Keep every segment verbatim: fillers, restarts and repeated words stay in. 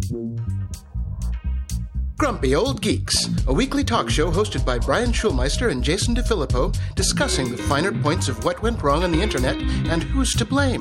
Grumpy Old Geeks, a weekly talk show hosted by Brian Schulmeister and Jason DeFilippo, discussing the finer points of what went wrong on the internet and who's to blame.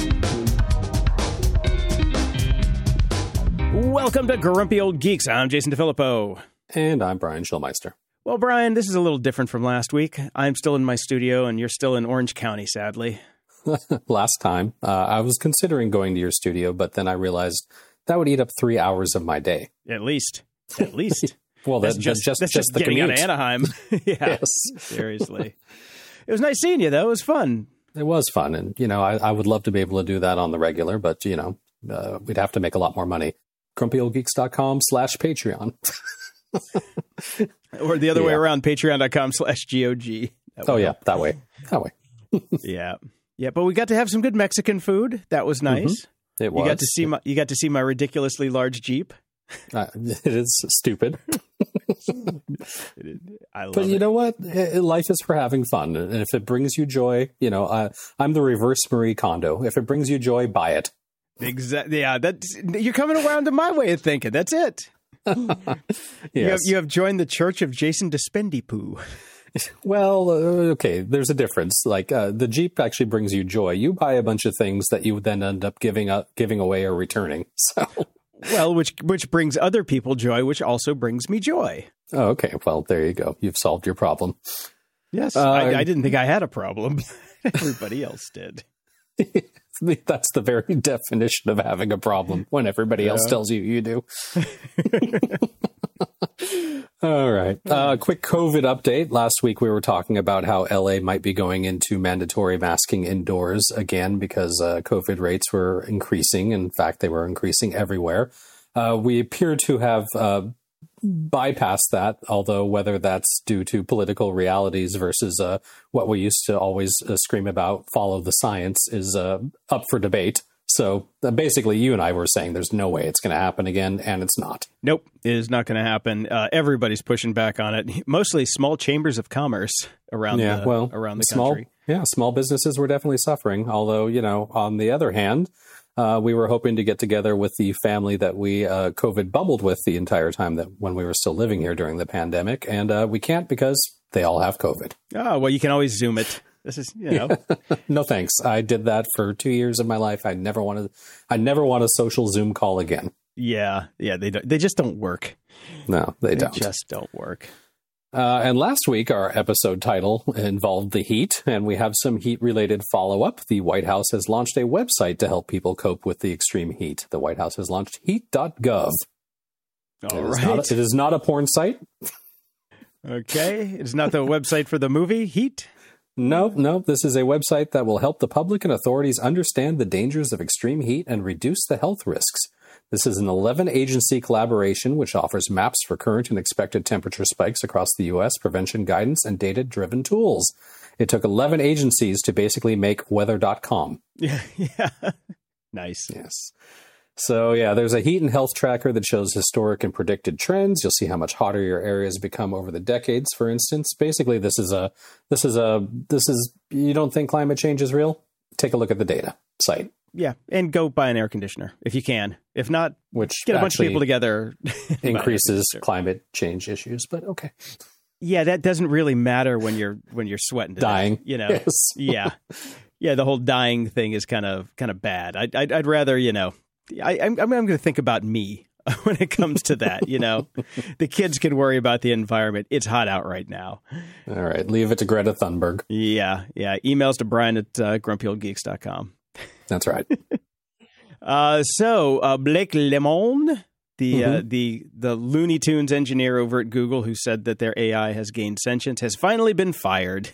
Welcome to Grumpy Old Geeks. I'm Jason DeFilippo. And I'm Brian Schulmeister. Well, Brian, this is a little different from last week. I'm still in my studio, and you're still in Orange County, sadly. Last time, uh, I was considering going to your studio, but then I realized that would eat up three hours of my day. At least. At least. Well, that's, that's just, just, that's just, just the getting commute. out of Anaheim. Yeah, yes. Seriously. It was nice seeing you, though. It was fun. It was fun. And, you know, I, I would love to be able to do that on the regular, but, you know, uh, we'd have to make a lot more money. grumpyoldgeeks.com slash Patreon. Or the other yeah. way around, patreon.com slash GOG. Oh, yeah, that way. That way. Yeah. Yeah, but we got to have some good Mexican food. That was nice. Mm-hmm. It was. You got to see my you got to see my ridiculously large Jeep. Uh, it is stupid. I love but you it. know what? Life is for having fun. And if it brings you joy, you know, uh, I'm the reverse Marie Kondo. If it brings you joy, buy it. Exactly. Yeah, that's, you're coming around to my way of thinking. That's it. Yes. You have, you have joined the Church of Jason Despendipoo. Well, uh, okay, there's a difference. Like uh, the Jeep actually brings you joy. You buy a bunch of things that you then end up giving up, giving away or returning. So, well, which which brings other people joy, which also brings me joy. Oh, okay. Well, there you go. You've solved your problem. Yes, uh, I, I didn't think I had a problem. Everybody else did. That's the very definition of having a problem, when everybody yeah. else tells you you do. All right. Uh, quick COVID update. Last week we were talking about how L A might be going into mandatory masking indoors again because uh, COVID rates were increasing. In fact, they were increasing everywhere. Uh, we appear to have uh, bypassed that, although whether that's due to political realities versus uh, what we used to always uh, scream about, follow the science, is uh, up for debate. So uh, basically, you and I were saying there's no way it's going to happen again, and it's not. Nope, it is not going to happen. Uh, everybody's pushing back on it. Mostly small chambers of commerce around yeah, the well, around the small, country. Yeah, small businesses were definitely suffering. Although, you know, on the other hand, uh, we were hoping to get together with the family that we uh, COVID bubbled with the entire time that when we were still living here during the pandemic, and uh, we can't because they all have COVID. Oh, well, you can always Zoom it. This is, you know. No, thanks. I did that for two years of my life. I never wanted, I never want a social Zoom call again. Yeah. Yeah. They don't, they just don't work. No, they, they don't. just don't work. Uh, and last week, our episode title involved the heat, and we have some heat-related follow-up. The White House has launched a website to help people cope with the extreme heat. The White House has launched heat dot gov. All it right. Is not a, it is not a porn site. Okay. It's not the website for the movie Heat. No, no, this is a website that will help the public and authorities understand the dangers of extreme heat and reduce the health risks. This is an eleven-agency collaboration which offers maps for current and expected temperature spikes across the U S, prevention guidance, and data-driven tools. It took eleven agencies to basically make weather dot com. Yeah, yeah. Nice. Yes. So, yeah, there's a heat and health tracker that shows historic and predicted trends. You'll see how much hotter your areas become over the decades, for instance. Basically, this is a, this is a, this is, you don't think climate change is real? Take a look at the data site. Yeah, and go buy an air conditioner if you can. If not, which get a bunch of people together. Increases climate change issues, but okay. Yeah, that doesn't really matter when you're when you're sweating to dying. Death, you know, yes. yeah, yeah. The whole dying thing is kind of kind of bad. I'd I'd, I'd rather, you know. I, I'm, I'm going to think about me when it comes to that. You know, the kids can worry about the environment. It's hot out right now. All right. Leave it to Greta Thunberg. Yeah. Yeah. Emails to Brian at uh, grumpy old geeks dot com. That's right. uh, so uh, Blake Lemoine, the, mm-hmm. uh, the, the Looney Tunes engineer over at Google who said that their A I has gained sentience, has finally been fired.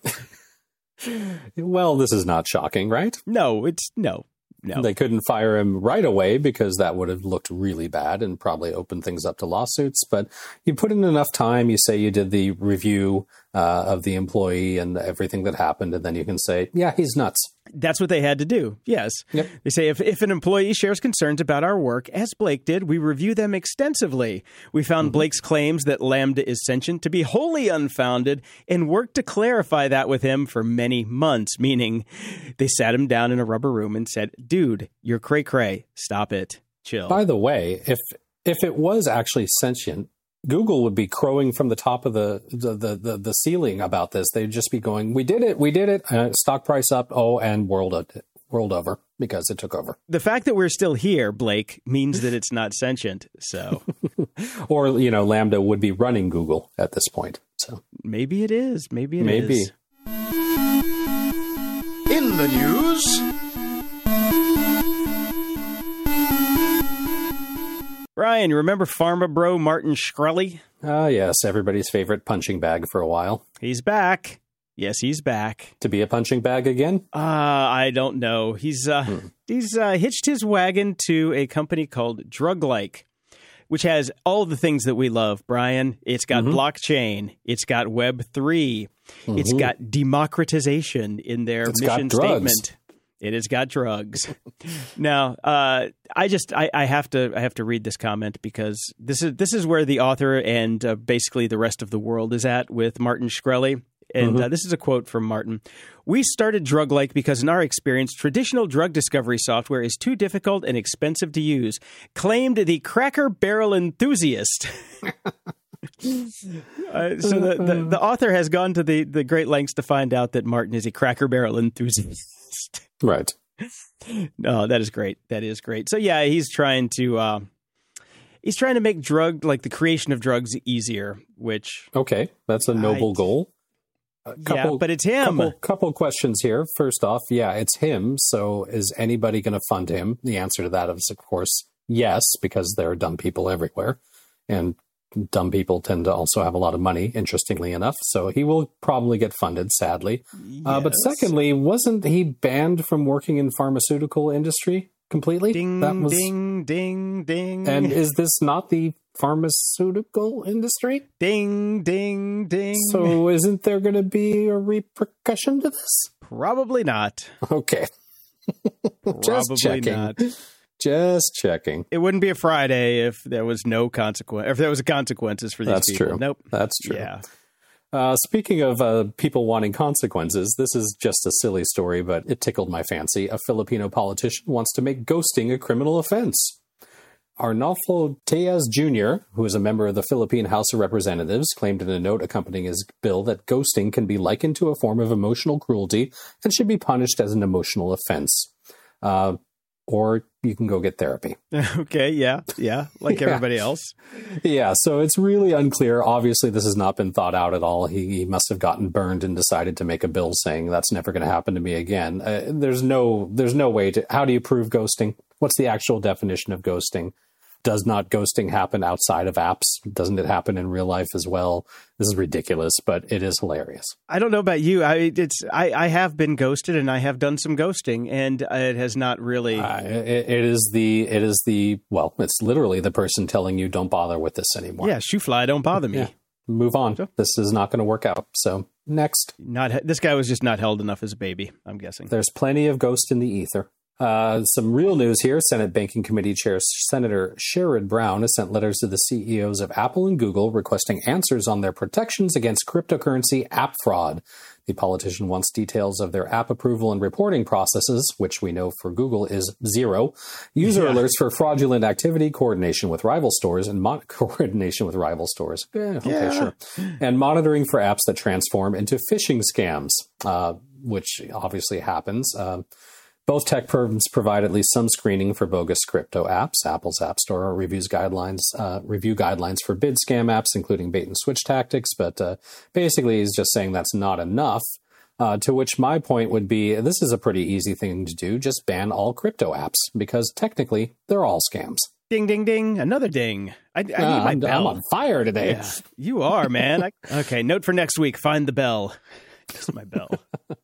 Well, this is not shocking, right? No, it's no. No. They couldn't fire him right away because that would have looked really bad and probably opened things up to lawsuits. But you put in enough time, you say you did the review uh, of the employee and everything that happened, and then you can say, yeah, he's nuts. That's what they had to do. Yes. Yep. They say if, if an employee shares concerns about our work, as Blake did, we review them extensively. We found mm-hmm. Blake's claims that Lambda is sentient to be wholly unfounded and worked to clarify that with him for many months, meaning they sat him down in a rubber room and said, dude, you're cray-cray. Stop it. chill. By the way, if if it was actually sentient, Google would be crowing from the top of the the, the, the, the ceiling about this. They'd just be going, we did it, we did it, uh, stock price up, oh, and world, world over because it took over. The fact that we're still here, Blake, means that it's not sentient. So, or, you know, Lambda would be running Google at this point. So maybe it is. Maybe it maybe. is. In the news... Brian, you remember Pharma Bro Martin Shkreli? Ah, uh, yes, everybody's favorite punching bag for a while. He's back. Yes, he's back. To be a punching bag again? Uh, I don't know. He's uh, hmm. he's uh, hitched his wagon to a company called Drug-like, which has all the things that we love, Brian. It's got mm-hmm. blockchain. It's got Web three. Mm-hmm. It's got democratization in their it's mission got drugs. statement. It has got drugs. Now, uh, I just I, I have to I have to read this comment because this is this is where the author and uh, basically the rest of the world is at with Martin Shkreli. And mm-hmm. uh, this is a quote from Martin. "We started Drug-like because in our experience, traditional drug discovery software is too difficult and expensive to use," claimed the Cracker Barrel enthusiast. uh, so the, the, the author has gone to the, the great lengths to find out that Martin is a Cracker Barrel enthusiast. Right. No, that is great. That is great. So yeah, he's trying to uh, he's trying to make drug like the creation of drugs easier. Which okay, that's a noble I, goal. A couple, yeah, but it's him. Couple, couple questions here. First off, yeah, it's him. So is anybody going to fund him? The answer to that is, of course, yes, because there are dumb people everywhere, and dumb people tend to also have a lot of money, interestingly enough. So he will probably get funded, sadly. Yes. Uh, but secondly, wasn't he banned from working in pharmaceutical industry completely? Ding, that was... ding, ding, ding. And is this not the pharmaceutical industry? Ding, ding, ding. So isn't there going to be a repercussion to this? Probably not. Okay. Just Probably checking. not. Just checking. It wouldn't be a Friday if there was no consequence. If there was consequences for these That's people. True. Nope. That's true. Yeah. Uh, speaking of uh, people wanting consequences, this is just a silly story, but it tickled my fancy. A Filipino politician wants to make ghosting a criminal offense. Arnolfo Tejas Junior, who is a member of the Philippine House of Representatives, claimed in a note accompanying his bill that ghosting can be likened to a form of emotional cruelty and should be punished as an emotional offense. Uh, or you can go get therapy. Okay, yeah, yeah, like yeah. everybody else. Yeah, so it's really unclear. Obviously, this has not been thought out at all. He, he must have gotten burned and decided to make a bill saying that's never going to happen to me again. Uh, there's no, there's no way to. How do you prove ghosting? What's the actual definition of ghosting? Does not ghosting happen outside of apps? Doesn't it happen in real life as well? This is ridiculous, but it is hilarious. I don't know about you. I it's I, I have been ghosted and I have done some ghosting, and it has not really. Uh, it, it is the it is the well, it's literally the person telling you don't bother with this anymore. Yeah, shoe fly, don't bother me. Yeah. Move on. This is not going to work out. So next, not this guy was just not held enough as a baby, I'm guessing. There's plenty of ghost in the ether. Uh, some real news here. Senate Banking Committee Chair Senator Sherrod Brown has sent letters to the C E Os of Apple and Google requesting answers on their protections against cryptocurrency app fraud. The politician wants details of their app approval and reporting processes, which we know for Google is zero, user yeah. alerts for fraudulent activity, coordination with rival stores, and mon- coordination with rival stores. Eh, okay, yeah. sure. And monitoring for apps that transform into phishing scams, uh, which obviously happens. Uh, Both tech firms provide at least some screening for bogus crypto apps. Apple's App Store reviews guidelines, uh, review guidelines for bid scam apps, including bait and switch tactics. But uh, basically, he's just saying that's not enough. Uh, to which my point would be, this is a pretty easy thing to do. Just ban all crypto apps because technically they're all scams. Ding, ding, ding. Another ding. I, I need uh, my I'm, bell. I'm on fire today. Yeah, you are, man. I, okay, note for next week. Find the bell. Just my bell.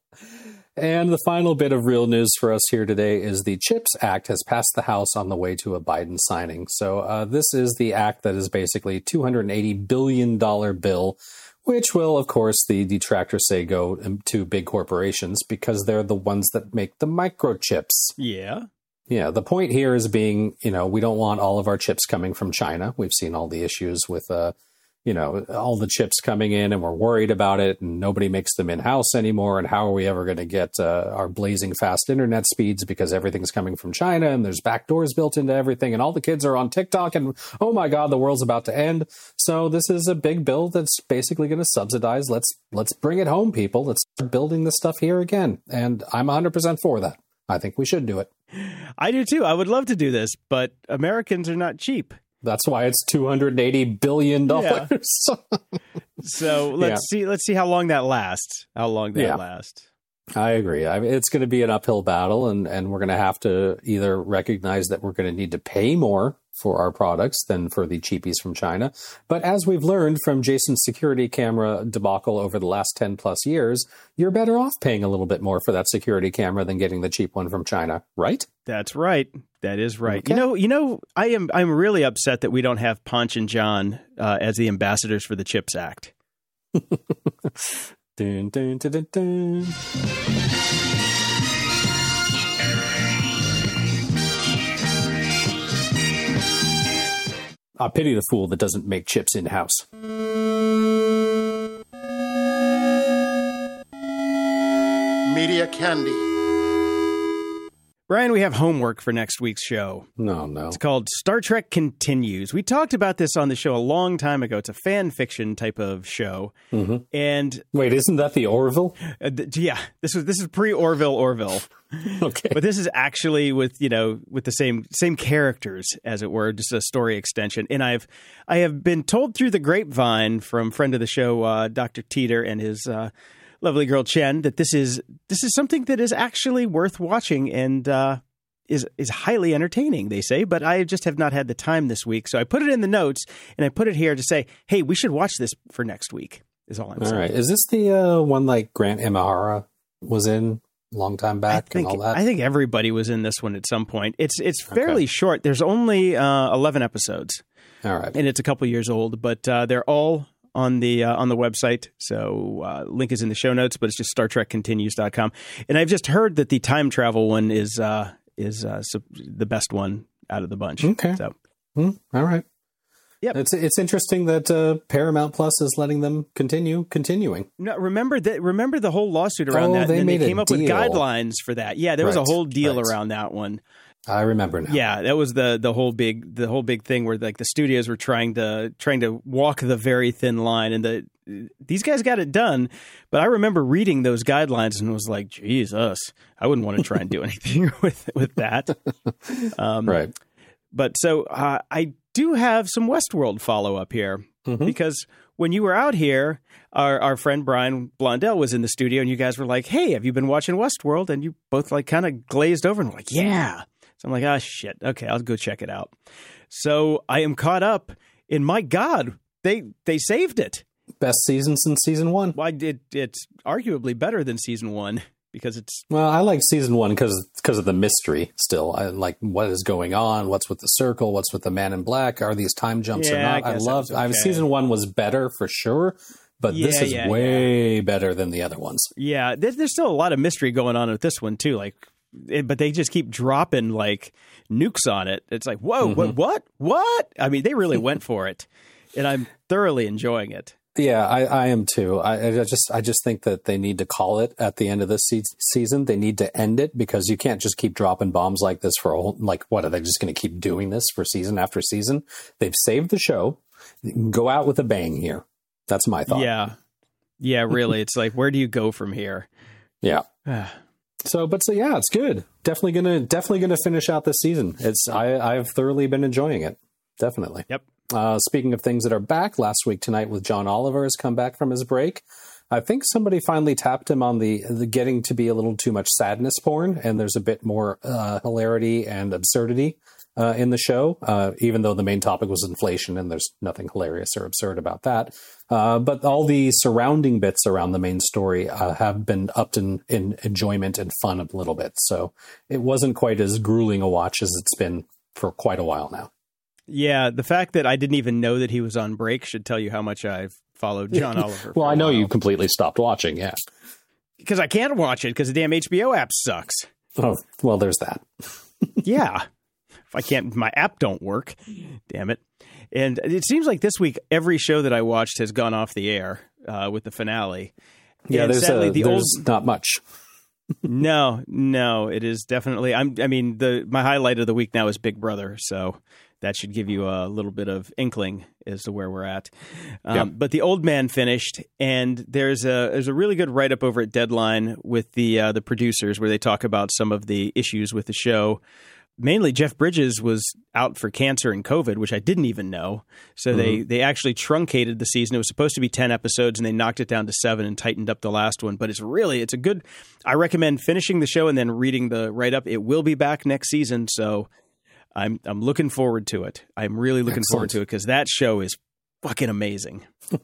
And the final bit of real news for us here today is the CHIPS Act has passed the House on the way to a Biden signing. So uh, this is the act that is basically a two hundred eighty billion dollars bill, which will, of course, the detractors say go to big corporations because they're the ones that make the microchips. Yeah. Yeah, the point here is being, you know, we don't want all of our chips coming from China. We've seen all the issues with, uh, you know, all the chips coming in and we're worried about it and nobody makes them in-house anymore. And how are we ever going to get uh, our blazing fast internet speeds because everything's coming from China and there's backdoors built into everything and all the kids are on TikTok and, oh my God, the world's about to end. So this is a big bill that's basically going to subsidize. Let's let's bring it home, people. Let's start building this stuff here again. And I'm one hundred percent for that. I think we should do it. I do too. I would love to do this, but Americans are not cheap. That's why it's two hundred eighty billion dollars. Yeah. So let's yeah. see. Let's see how long that lasts. How long that yeah. lasts. I agree. I mean, it's going to be an uphill battle, and, and we're going to have to either recognize that we're going to need to pay more for our products than for the cheapies from China. But as we've learned from Jason's security camera debacle over the last ten plus years, you're better off paying a little bit more for that security camera than getting the cheap one from China, right? That's right. That is right. Okay. You know, you know, I am I'm really upset that we don't have Ponch and John uh, as the ambassadors for the CHIPS Act. dun, dun, dun, dun, dun. I pity the fool that doesn't make chips in-house. Media Candy. Brian, we have homework for next week's show. No, no. It's called Star Trek Continues. We talked about this on the show a long time ago. It's a fan fiction type of show. Mm-hmm. And wait, isn't that the Orville? Uh, th- yeah, this was this is pre-Orville Orville. Okay. But this is actually with, you know, with the same same characters, as it were, just a story extension. And I've I have been told through the grapevine from friend of the show, uh, Doctor Teeter, and his uh, lovely girl Chen, that this is this is something that is actually worth watching and uh, is is highly entertaining, they say. But I just have not had the time this week, so I put it in the notes and I put it here to say, hey, we should watch this for next week. Is all I'm all saying. All right. Is this the uh, one like Grant Imahara was in? Long time back I think, and all that? I think everybody was in this one at some point. It's it's fairly okay. short. There's only uh, eleven episodes. All right. And it's a couple years old, but uh, they're all on the uh, on the website. So uh, link is in the show notes, but it's just Star Trek Continues dot com. And I've just heard that the time travel one is uh, is uh, the best one out of the bunch. Okay. So mm, all right. Yep. It's it's interesting that uh, Paramount Plus is letting them continue continuing. No, remember that. Remember the whole lawsuit around oh, that. They and made they came a up deal. with guidelines for that. Yeah, there was right, a whole deal right. around that one. I remember now. Yeah, that was the the whole big the whole big thing where like the studios were trying to trying to walk the very thin line, and the these guys got it done. But I remember reading those guidelines and was like, Jesus, I wouldn't want to try and do anything with with that. Um, right. But so uh, I do have some Westworld follow up here mm-hmm. because when you were out here, our, our friend Brian Blondell was in the studio and you guys were like, hey, have you been watching Westworld? And you both like kind of glazed over and were like, yeah. So I'm like, oh, shit. Okay, I'll go check it out. So I am caught up and my God, they they saved it. Best season since season one. Well, it, it's arguably better than season one. Because it's well, I like season one because because of the mystery. Still, I like what is going on. What's with the circle? What's with the man in black? Are these time jumps yeah, or not? I, I love. Okay. I season one was better for sure, but yeah, this is yeah, way yeah. better than the other ones. Yeah, there's, there's still a lot of mystery going on with this one too. Like, it, but they just keep dropping like nukes on it. It's like, whoa, mm-hmm. what, what, what? I mean, they really went for it, and I'm thoroughly enjoying it. Yeah, I, I am too. I, I just I just think that they need to call it at the end of this se- season. They need to end it because you can't just keep dropping bombs like this for a whole, like, what, are they just going to keep doing this for season after season? They've saved the show. Go out with a bang here. That's my thought. Yeah. Yeah, really. It's like, where do you go from here? Yeah. So, but so, yeah, it's good. Definitely going to definitely going to finish out this season. It's I, I've thoroughly been enjoying it. Definitely. Yep. Uh, speaking of things that are back, last week tonight with John Oliver has come back from his break. I think somebody finally tapped him on the, the getting to be a little too much sadness porn, and there's a bit more uh, hilarity and absurdity uh, in the show, uh, even though the main topic was inflation, and there's nothing hilarious or absurd about that. Uh, but all the surrounding bits around the main story uh, have been upped in, in enjoyment and fun a little bit. So it wasn't quite as grueling a watch as it's been for quite a while now. Yeah, the fact that I didn't even know that he was on break should tell you how much I've followed John Oliver. Well, I know while. you completely stopped watching, yeah. Because I can't watch it because the damn H B O app sucks. Oh, well, there's that. Yeah. if I can't, if my app don't work, damn it. And it seems like this week, every show that I watched has gone off the air uh, with the finale. Yeah, and there's, sadly, a, the there's old... not much. no, no, it is definitely, I'm, I mean, the my highlight of the week now is Big Brother. So that should give you a little bit of inkling as to where we're at. Um, yep. But the old man finished, and there's a there's a really good write-up over at Deadline with the uh, the producers where they talk about some of the issues with the show. Mainly, Jeff Bridges was out for cancer and COVID, which I didn't even know. So mm-hmm. they, they actually truncated the season. It was supposed to be ten episodes, and they knocked it down to seven and tightened up the last one. But it's really, it's a good, I recommend finishing the show and then reading the write-up. It will be back next season, so I'm I'm looking forward to it. I'm really looking Excellent. forward to it because that show is fucking amazing.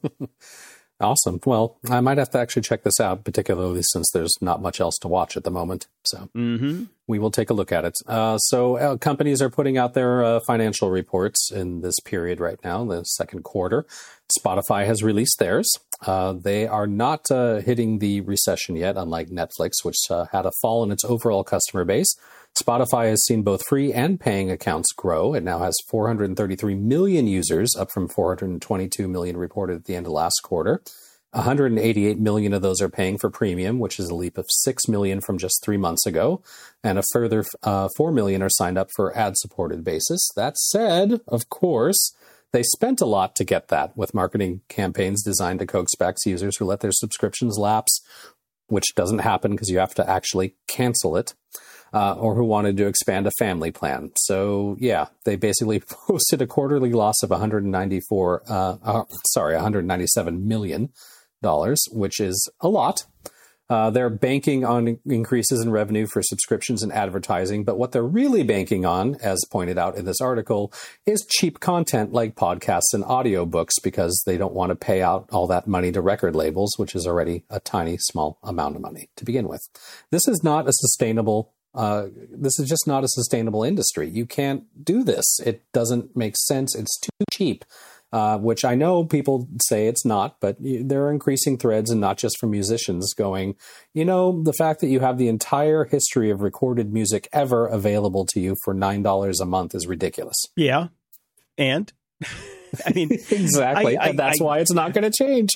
Awesome. Well, I might have to actually check this out, particularly since there's not much else to watch at the moment. So mm-hmm. we will take a look at it. Uh, so uh, companies are putting out their uh, financial reports in this period right now, the second quarter. Spotify has released theirs. Uh, they are not uh, hitting the recession yet, unlike Netflix, which uh, had a fall in its overall customer base. Spotify has seen both free and paying accounts grow. It now has four hundred thirty-three million users, up from four hundred twenty-two million reported at the end of last quarter. one hundred eighty-eight million of those are paying for premium, which is a leap of six million from just three months ago. And a further uh, four million are signed up for ad-supported basis. That said, of course, they spent a lot to get that, with marketing campaigns designed to coax back users who let their subscriptions lapse, which doesn't happen because you have to actually cancel it. Uh, or who wanted to expand a family plan. So, yeah, they basically posted a quarterly loss of one hundred ninety-four, uh, uh, sorry, one hundred ninety-seven million dollars, which is a lot. Uh, they're banking on increases in revenue for subscriptions and advertising, but what they're really banking on, as pointed out in this article, is cheap content like podcasts and audiobooks, because they don't want to pay out all that money to record labels, which is already a tiny, small amount of money to begin with. This is not a sustainable Uh, this is just not a sustainable industry. You can't do this. It doesn't make sense. It's too cheap, uh, which I know people say it's not, but there are increasing threads, and not just from musicians, going, you know, the fact that you have the entire history of recorded music ever available to you for nine dollars a month is ridiculous. Yeah. And I mean, exactly. I, I, and that's I, why it's not going to change.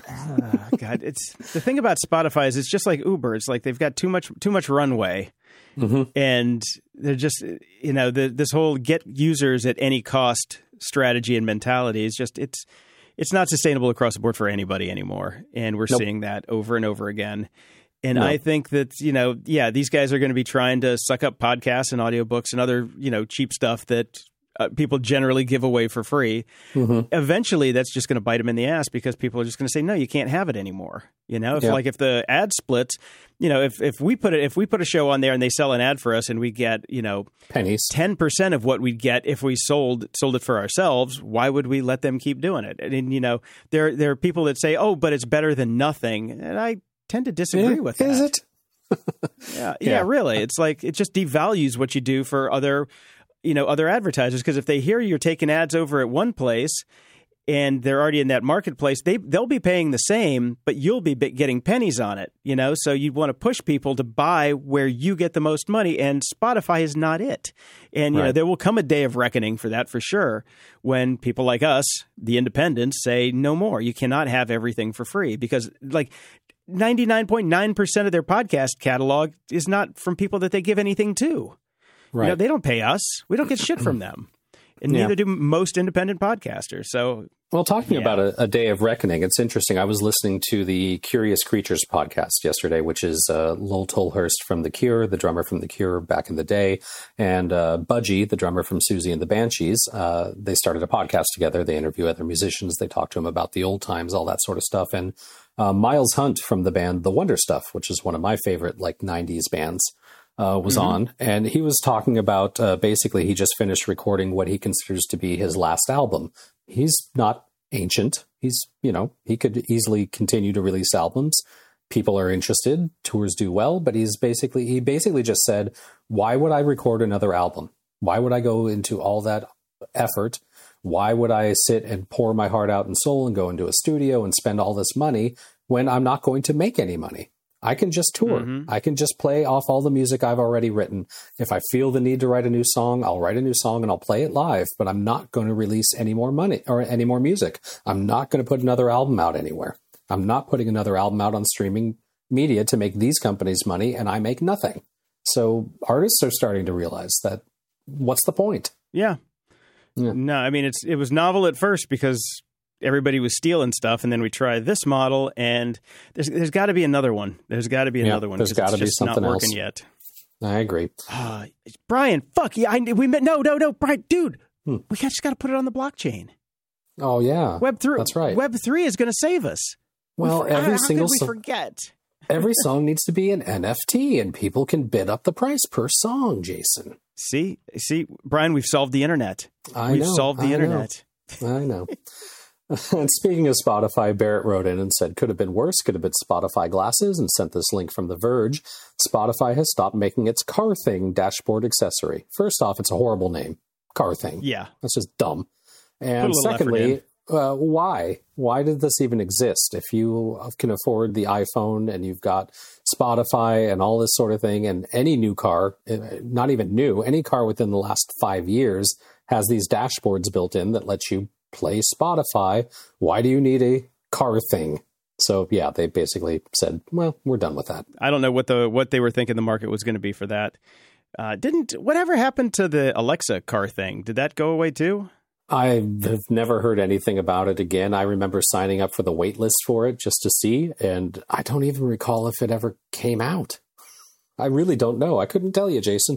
uh, God, it's the thing about Spotify is it's just like Uber. It's like they've got too much, too much runway. Mm-hmm. And they're just, you know, the, this whole get users at any cost strategy and mentality is just, it's it's not sustainable across the board for anybody anymore. And we're nope. seeing that over and over again. And no. I think that, you know, yeah, these guys are going to be trying to suck up podcasts and audiobooks and other, you know, cheap stuff that uh, people generally give away for free. Mm-hmm. Eventually, that's just going to bite them in the ass, because people are just going to say, no, you can't have it anymore. You know, if yeah. like if the ad splits, you know, if, if we put it, if we put a show on there and they sell an ad for us and we get, you know, pennies, ten percent of what we'd get if we sold sold it for ourselves, why would we let them keep doing it? And, you know, there there are people that say, oh, but it's better than nothing. And I tend to disagree yeah, with that. Is it? yeah, yeah, yeah, really. It's like, it just devalues what you do for other, you know, other advertisers, because if they hear you're taking ads over at one place and they're already in that marketplace, they they'll be paying the same, but you'll be getting pennies on it, you know. So you want to push people to buy where you get the most money, and Spotify is not it. And you right. know, there will come a day of reckoning for that, for sure, when people like us, the independents, say no more. You cannot have everything for free, because like ninety-nine point nine percent of their podcast catalog is not from people that they give anything to. Right. You know, they don't pay us. We don't get shit from them. And yeah. neither do most independent podcasters. So, well, talking yeah. about a, a day of reckoning, it's interesting. I was listening to the Curious Creatures podcast yesterday, which is uh, Lowell Tolhurst from The Cure, the drummer from The Cure back in the day, and uh, Budgie, the drummer from Susie and the Banshees. Uh, they started a podcast together. They interview other musicians. They talk to them about the old times, all that sort of stuff. And uh, Miles Hunt from the band The Wonder Stuff, which is one of my favorite like nineties bands, Uh, was mm-hmm. on, and he was talking about uh, basically he just finished recording what he considers to be his last album. He's not ancient. He's, you know, he could easily continue to release albums. People are interested, tours do well, but he's basically, he basically just said, why would I record another album? Why would I go into all that effort? Why would I sit and pour my heart out and soul and go into a studio and spend all this money when I'm not going to make any money? I can just tour. Mm-hmm. I can just play off all the music I've already written. If I feel the need to write a new song, I'll write a new song and I'll play it live, but I'm not going to release any more money or any more music. I'm not going to put another album out anywhere. I'm not putting another album out on streaming media to make these companies money, and I make nothing. So artists are starting to realize that what's the point? Yeah. yeah. No, I mean, it's it was novel at first because everybody was stealing stuff, and then we tried this model, and there's there's got to be another one. There's got to be another yeah, one. There's got to be something not else. working yet. I agree. Uh, Brian, fuck yeah! I, we met. No, no, no, Brian, dude, hmm. we just got to put it on the blockchain. Oh yeah, Web three. That's right. Web three is going to save us. Well, we, every how, single how could we so- forget. Every song needs to be an N F T, and people can bid up the price per song, Jason. See, see, Brian, we've solved the internet. I we've know, solved the I internet. Know. I know. And speaking of Spotify, Barrett wrote in and said, could have been worse, could have been Spotify glasses, and sent this link from The Verge. Spotify has stopped making its Car Thing dashboard accessory. First off, it's a horrible name. Car Thing. Yeah. That's just dumb. And secondly, Uh, why? Why did this even exist? If you can afford the iPhone and you've got Spotify and all this sort of thing, and any new car, not even new, any car within the last five years has these dashboards built in that let you play Spotify. Why do you need a Car Thing? So yeah, they basically said, well, we're done with that. I don't know what the what they were thinking the market was going to be for that. Uh, didn't whatever happened to the Alexa Car Thing? Did that go away too? I have never heard anything about it again. I remember signing up for the wait list for it just to see, and I don't even recall if it ever came out. I really don't know. I couldn't tell you, Jason.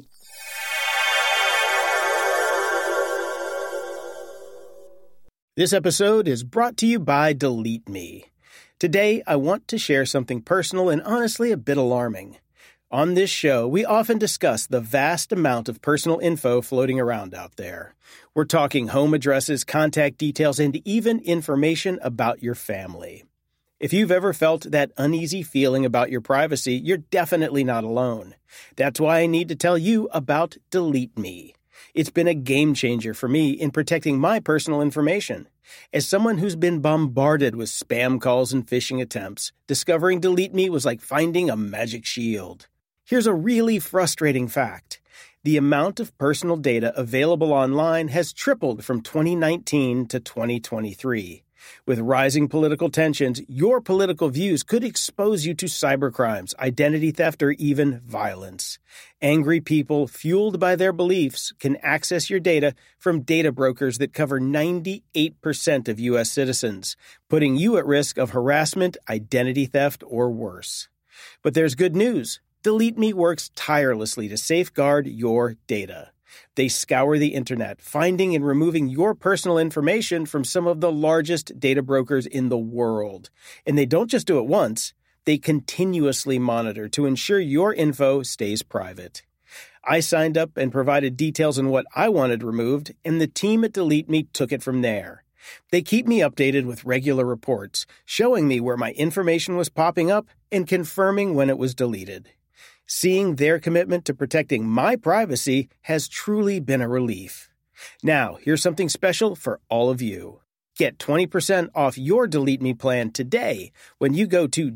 This episode is brought to you by Delete Me. Today, I want to share something personal and honestly a bit alarming. On this show, we often discuss the vast amount of personal info floating around out there. We're talking home addresses, contact details, and even information about your family. If you've ever felt that uneasy feeling about your privacy, you're definitely not alone. That's why I need to tell you about Delete Me. It's been a game changer for me in protecting my personal information. As someone who's been bombarded with spam calls and phishing attempts, discovering Delete Me was like finding a magic shield. Here's a really frustrating fact. The amount of personal data available online has tripled from twenty nineteen to twenty twenty-three. With rising political tensions, your political views could expose you to cybercrimes, identity theft, or even violence. Angry people, fueled by their beliefs, can access your data from data brokers that cover ninety-eight percent of U S citizens, putting you at risk of harassment, identity theft, or worse. But there's good news. Delete Me works tirelessly to safeguard your data. They scour the internet, finding and removing your personal information from some of the largest data brokers in the world. And they don't just do it once, they continuously monitor to ensure your info stays private. I signed up and provided details on what I wanted removed, and the team at Delete Me took it from there. They keep me updated with regular reports, showing me where my information was popping up and confirming when it was deleted. Seeing their commitment to protecting my privacy has truly been a relief. Now, here's something special for all of you. Get twenty percent off your Delete Me plan today when you go to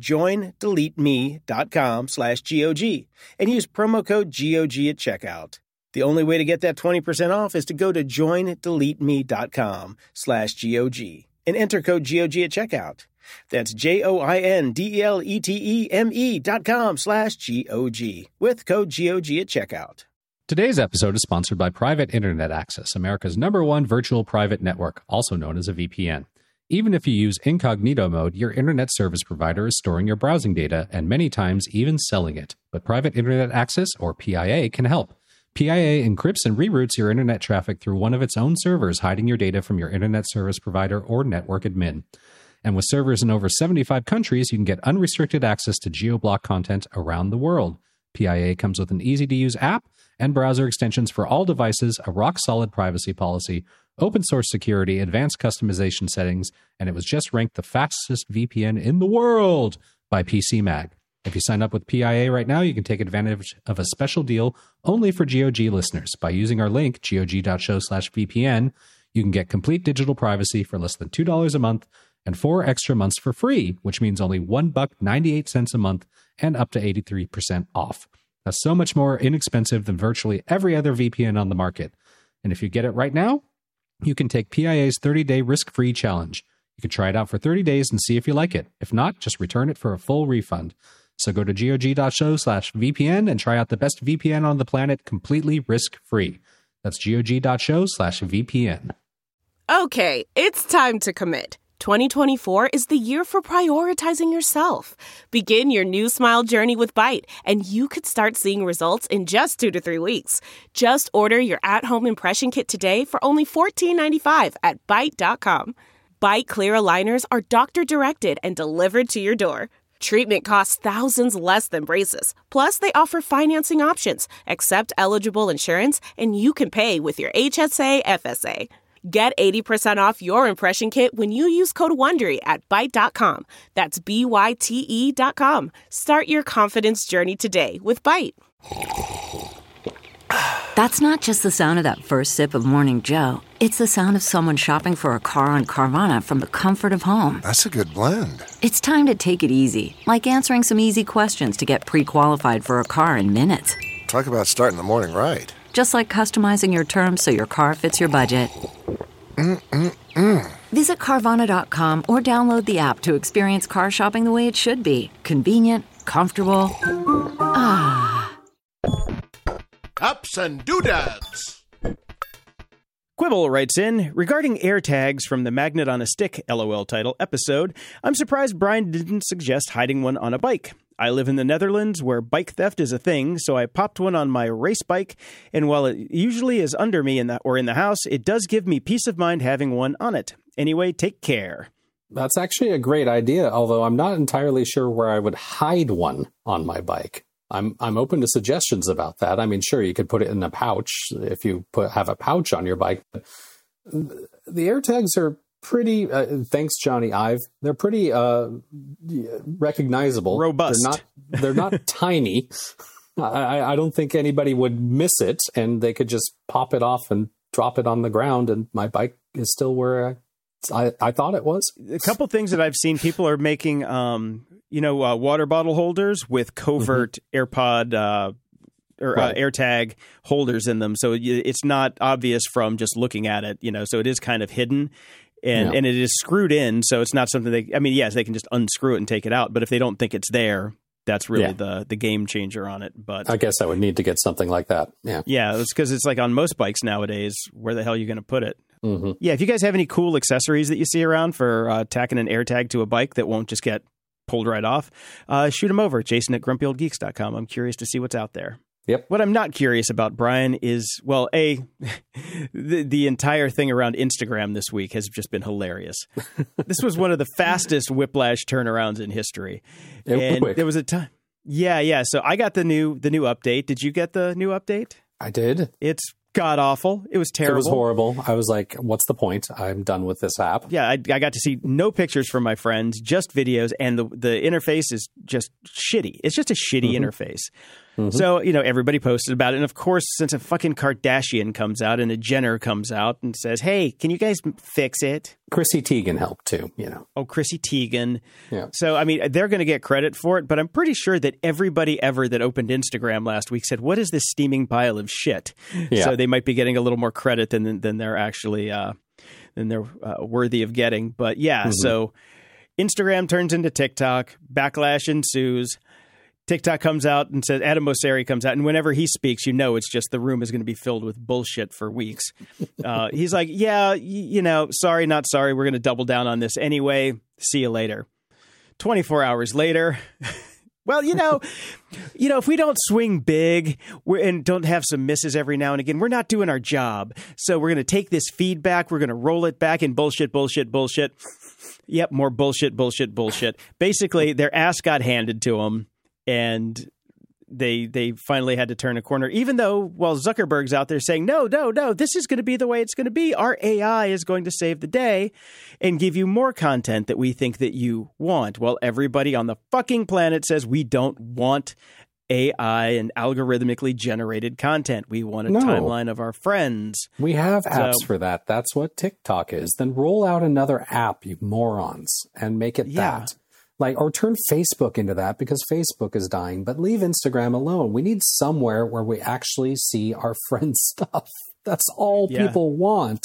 joindeleteme.com slash GOG and use promo code G O G at checkout. The only way to get that twenty percent off is to go to joindeleteme.com slash GOG and enter code G O G at checkout. That's J-O-I-N-D-E-L-E-T-E-M-E dot com slash G-O-G with code G O G at checkout. Today's episode is sponsored by Private Internet Access, America's number one virtual private network, also known as a V P N. Even if you use incognito mode, your internet service provider is storing your browsing data and many times even selling it. But Private Internet Access, or P I A, can help. P I A encrypts and reroutes your internet traffic through one of its own servers, hiding your data from your internet service provider or network admin. And with servers in over seventy-five countries, you can get unrestricted access to geo-block content around the world. P I A comes with an easy-to-use app and browser extensions for all devices, a rock-solid privacy policy, open-source security, advanced customization settings, and it was just ranked the fastest V P N in the world by P C Mag. If you sign up with P I A right now, you can take advantage of a special deal only for G O G listeners. By using our link, gog.show slash VPN, you can get complete digital privacy for less than two dollars a month and four extra months for free, which means only one buck ninety-eight cents a month and up to eighty-three percent off. That's so much more inexpensive than virtually every other V P N on the market. And if you get it right now, you can take P I A's thirty-day risk-free challenge. You can try it out for thirty days and see if you like it. If not, just return it for a full refund. So go to gog.show slash VPN and try out the best V P N on the planet completely risk-free. That's gog.show slash VPN. Okay, it's time to commit. twenty twenty-four is the year for prioritizing yourself. Begin your new smile journey with Byte, and you could start seeing results in just two to three weeks. Just order your at-home impression kit today for only fourteen ninety-five at byte dot com. Byte Clear aligners are doctor-directed and delivered to your door. Treatment costs thousands less than braces. Plus, they offer financing options, accept eligible insurance, and you can pay with your H S A F S A. Get eighty percent off your impression kit when you use code WONDERY at byte dot com. That's B Y T E dot com. Start your confidence journey today with Byte. That's not just the sound of that first sip of Morning Joe. It's the sound of someone shopping for a car on Carvana from the comfort of home. That's a good blend. It's time to take it easy, like answering some easy questions to get pre-qualified for a car in minutes. Talk about starting the morning right. Just like customizing your terms so your car fits your budget. Mm-mm-mm. Visit Carvana dot com or download the app to experience car shopping the way it should be. Convenient, comfortable. Ah. Ups and doodads. Quibble writes in, regarding AirTags from the Magnet on a Stick LOL title episode, I'm surprised Brian didn't suggest hiding one on a bike. I live in the Netherlands where bike theft is a thing, so I popped one on my race bike, and while it usually is under me in the, or in the house, it does give me peace of mind having one on it. Anyway, take care. That's actually a great idea, although I'm not entirely sure where I would hide one on my bike. I'm I'm open to suggestions about that. I mean, sure, you could put it in a pouch if you put have a pouch on your bike. But the AirTags are pretty, uh, thanks, Johnny Ive, they're pretty uh, recognizable. Robust. They're not, they're not tiny. I, I don't think anybody would miss it, and they could just pop it off and drop it on the ground, and my bike is still where I, I, I thought it was. A couple things that I've seen, people are making... Um, you know, uh, water bottle holders with covert mm-hmm. AirPod uh, or right. uh, AirTag holders in them. So it's not obvious from just looking at it, you know, so it is kind of hidden and, yeah. and it is screwed in. So it's not something they, I mean, yes, they can just unscrew it and take it out. But if they don't think it's there, that's really yeah. the the game changer on it. But I guess I would need to get something like that. Yeah. Yeah. It's because it's like on most bikes nowadays, where the hell are you going to put it? Mm-hmm. Yeah. If you guys have any cool accessories that you see around for uh, tacking an AirTag to a bike that won't just get pulled right off, uh, shoot them over. Jason at grumpy old geeks dot com. I'm curious to see what's out there. Yep. What I'm not curious about, Brian, is, well, A, the, the entire thing around Instagram this week has just been hilarious. This was one of the fastest whiplash turnarounds in history. It and quick. There was a time. Yeah, yeah. So I got the new the new update. Did you get the new update? I did. It's god awful. It was terrible. It was horrible. I was like, what's the point? I'm done with this app. Yeah, I, I got to see no pictures from my friends, just videos, and the the interface is just shitty. It's just a shitty mm-hmm. interface. Mm-hmm. So, you know, everybody posted about it. And of course, since a fucking Kardashian comes out and a Jenner comes out and says, hey, can you guys fix it? Chrissy Teigen helped too, you know. Oh, Chrissy Teigen. Yeah. So, I mean, they're going to get credit for it, but I'm pretty sure that everybody ever that opened Instagram last week said, what is this steaming pile of shit? Yeah. So they might be getting a little more credit than than they're actually uh, than they're uh, worthy of getting. But yeah, mm-hmm. so Instagram turns into TikTok, backlash ensues. TikTok comes out and says, Adam Mosseri comes out, and whenever he speaks, you know, it's just the room is going to be filled with bullshit for weeks. Uh, he's like, yeah, y- you know, sorry, not sorry. We're going to double down on this anyway. See you later. twenty-four hours later. Well, you know, you know, if we don't swing big we're, and don't have some misses every now and again, we're not doing our job. So we're going to take this feedback. We're going to roll it back in bullshit, bullshit, bullshit. Yep. More bullshit, bullshit, bullshit. Basically, their ass got handed to them. And they they finally had to turn a corner, even though, well, Zuckerberg's out there saying, no, no, no, this is going to be the way it's going to be. Our A I is going to save the day and give you more content that we think that you want. Well, everybody on the fucking planet says we don't want A I and algorithmically generated content. We want a No. timeline of our friends. We have apps So- for that. That's what TikTok is. Then roll out another app, you morons, and make it Yeah. that. Like, or turn Facebook into that because Facebook is dying, but leave Instagram alone. We need somewhere where we actually see our friends' stuff. That's all Yeah. people want.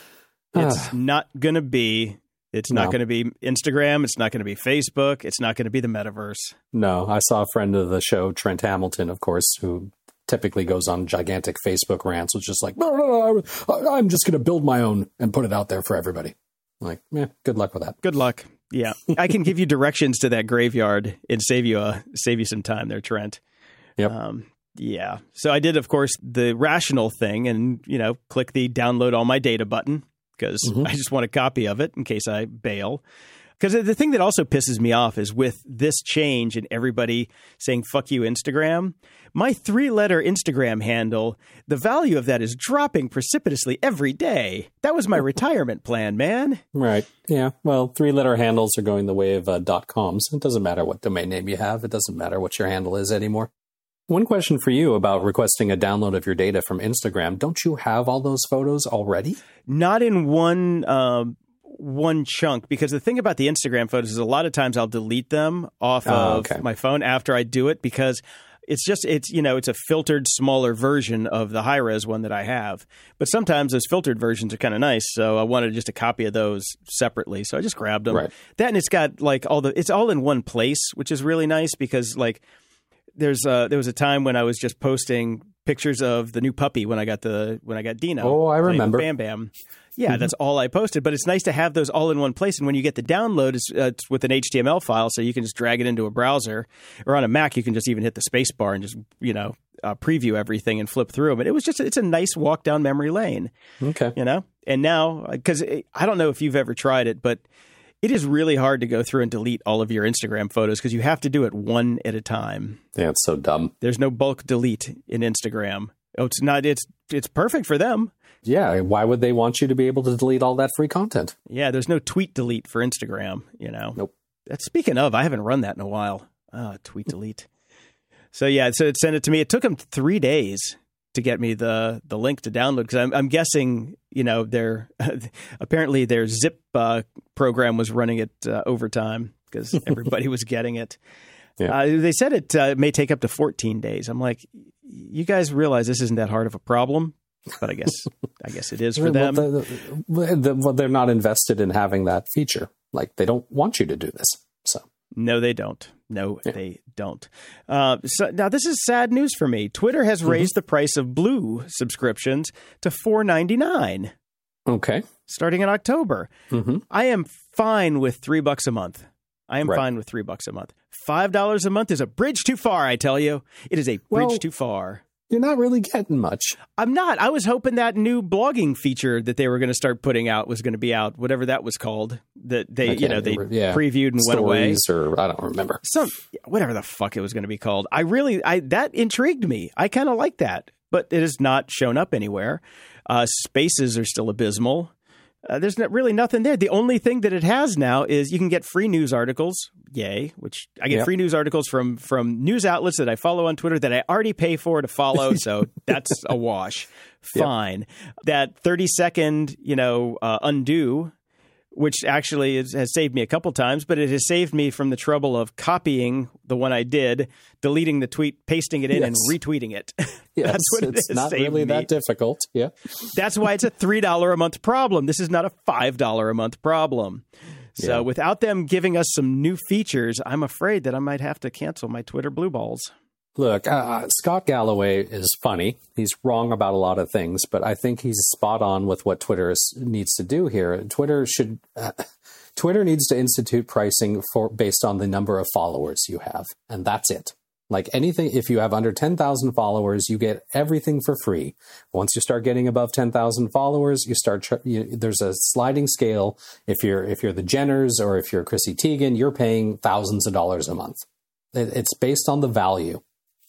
It's not going to be, it's not No. going to be Instagram. It's not going to be Facebook. It's not going to be the metaverse. No, I saw a friend of the show, Trent Hamilton, of course, who typically goes on gigantic Facebook rants, was just like, no, no, no, I'm just going to build my own and put it out there for everybody. Like, yeah, good luck with that. Good luck. Yeah. I can give you directions to that graveyard and save you a, save you some time there, Trent. Yep. Um, yeah. So I did, of course, the rational thing and, you know, click the download all my data button because Mhm. I just want a copy of it in case I bail. Because the thing that also pisses me off is with this change and everybody saying, fuck you, Instagram, my three-letter Instagram handle, the value of that is dropping precipitously every day. That was my retirement plan, man. Right. Yeah. Well, three-letter handles are going the way of uh, .coms. It doesn't matter what domain name you have. It doesn't matter what your handle is anymore. One question for you about requesting a download of your data from Instagram. Don't you have all those photos already? Not in one um, one chunk, because the thing about the Instagram photos is a lot of times I'll delete them off Oh, of okay. my phone after I do it because it's just, it's, you know, it's a filtered, smaller version of the high-res one that I have. But sometimes those filtered versions are kind of nice, so I wanted just a copy of those separately. So I just grabbed them. Right. That, and it's got like all the, it's all in one place, which is really nice because like there's a, there was a time when I was just posting pictures of the new puppy when I got the, when I got Dino. Oh, I playing with remember. Bam Bam. Yeah, that's all I posted. But it's nice to have those all in one place. And when you get the download, it's, uh, it's with an H T M L file, so you can just drag it into a browser. Or on a Mac, you can just even hit the space bar and just, you know, uh, preview everything and flip through them. And it was just, it's a nice walk down memory lane, Okay. you know? And now, because I don't know if you've ever tried it, but it is really hard to go through and delete all of your Instagram photos because you have to do it one at a time. Yeah, it's so dumb. There's no bulk delete in Instagram. Oh, it's not, it's, it's perfect for them. Yeah, why would they want you to be able to delete all that free content? Yeah, there's no tweet delete for Instagram, you know. Nope. That's, speaking of, I haven't run that in a while. Ah, tweet delete. So yeah, so it sent it to me. It took them three days to get me the the link to download because I'm, I'm guessing, you know, their apparently their zip uh, program was running it uh, overtime because everybody was getting it. Yeah. Uh, they said it uh, may take up to fourteen days. I'm like, you guys realize this isn't that hard of a problem? But I guess I guess it is for them. Well, the, the, the, well, they're not invested in having that feature. Like, they don't want you to do this. So No, they don't. No, Yeah. they don't. Uh, so now this is sad news for me. Twitter has Mm-hmm. raised the price of Blue subscriptions to four ninety-nine okay. starting in October. Mm-hmm. I am fine with three bucks a month. I am Right. fine with three bucks a month. Five dollars a month is a bridge too far. I tell you, it is a bridge Well- too far. You're not really getting much. I'm not. I was hoping that new blogging feature that they were going to start putting out was going to be out, whatever that was called. That they, I you can't know, they remember. Yeah. previewed and went away. Stories, or I don't remember. Some whatever the fuck it was going to be called. I really, I that intrigued me. I kind of like that, but it has not shown up anywhere. Uh, spaces are still abysmal. Uh, there's not really nothing there. The only thing that it has now is you can get free news articles. Yay! Which I get Yep. free news articles from from news outlets that I follow on Twitter that I already pay for to follow. So that's a wash. Yep. Fine. That thirty second, you know, uh, undo, which actually is, has saved me a couple times, but it has saved me from the trouble of copying the one I did, deleting the tweet, pasting it in, and Yes. retweeting it. Yes, That's what it it's has not saved really me. that difficult. Yeah. That's why it's a three dollars a month problem. This is not a five dollars a month problem. So Yeah. without them giving us some new features, I'm afraid that I might have to cancel my Twitter Blue Balls. Look, uh, Scott Galloway is funny. He's wrong about a lot of things, but I think he's spot on with what Twitter is, needs to do here. Twitter should, uh, Twitter needs to institute pricing for based on the number of followers you have, and that's it. Like anything, if you have under ten thousand followers, you get everything for free. Once you start getting above ten thousand followers, you start. Tr- you, there's a sliding scale. If you're if you're the Jenners or if you're Chrissy Teigen, you're paying thousands of dollars a month. It, it's based on the value,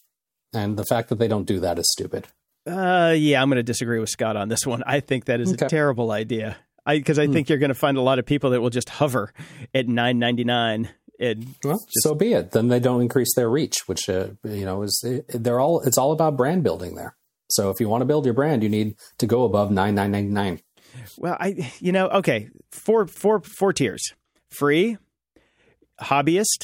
and the fact that they don't do that is stupid. Uh, yeah, I'm going to disagree with Scott on this one. I think that is Okay. a terrible idea. I because I Hmm. think you're going to find a lot of people that will just hover at nine ninety-nine And well, just, so be it. Then they don't increase their reach, which uh, you know is they're all. It's all about brand building there. So if you want to build your brand, you need to go above nine nine nine nine. Well, I you know okay, four four four tiers: free, hobbyist,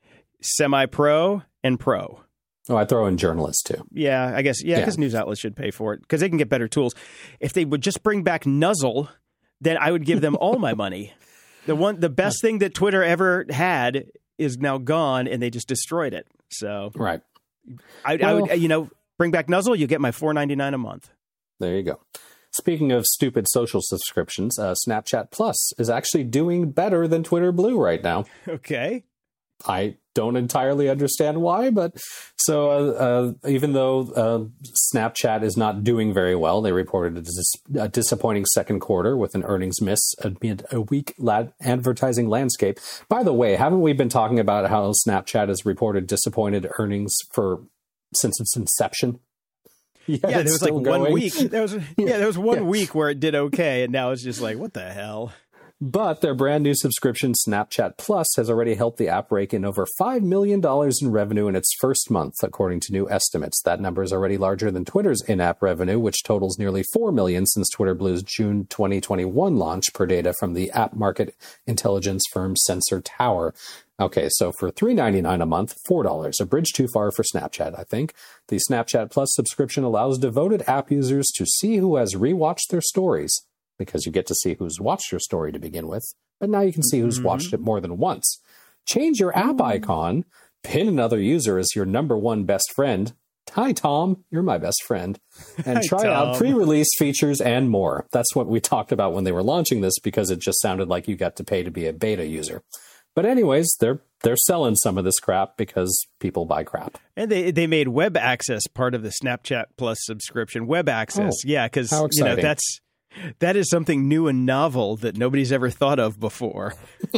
semi-pro, and pro. Oh, I throw in journalists too. Yeah, I guess yeah, because yeah. news outlets should pay for it because they can get better tools. If they would just bring back Nuzzle, then I would give them all my money. The one, the best thing that Twitter ever had is now gone, and they just destroyed it. So, right, I, well, I would, you know, bring back Nuzzle, you get my four ninety-nine a month. There you go. Speaking of stupid social subscriptions, uh, Snapchat Plus is actually doing better than Twitter Blue right now. Okay. I don't entirely understand why, but so uh, uh, even though uh, Snapchat is not doing very well, they reported a, dis- a disappointing second quarter with an earnings miss amid a weak lad- advertising landscape. By the way, haven't we been talking about how Snapchat has reported disappointed earnings for since its inception? Yeah, yeah there was like going. one week. There was yeah, yeah there was one yeah. week where it did okay, and now it's just like, what the hell? But their brand new subscription, Snapchat Plus, has already helped the app rake in over five million dollars in revenue in its first month, according to new estimates. That number is already larger than Twitter's in-app revenue, which totals nearly four million dollars since Twitter Blue's June twenty twenty-one launch, per data from the app market intelligence firm Sensor Tower. Okay, so for three ninety-nine a month, four dollars, a bridge too far for Snapchat, I think. The Snapchat Plus subscription allows devoted app users to see who has rewatched their stories, because you get to see who's watched your story to begin with, but now you can see who's mm-hmm. watched it more than once. Change your app icon, pin another user as your number one best friend. Hi, Tom, you're my best friend. And try Hi, out pre-release features and more. That's what we talked about when they were launching this, because it just sounded like you got to pay to be a beta user. But anyways, they're they're selling some of this crap because people buy crap. And they they made web access part of the Snapchat Plus subscription. Web access, oh, yeah, because you know that's that is something new and novel that nobody's ever thought of before.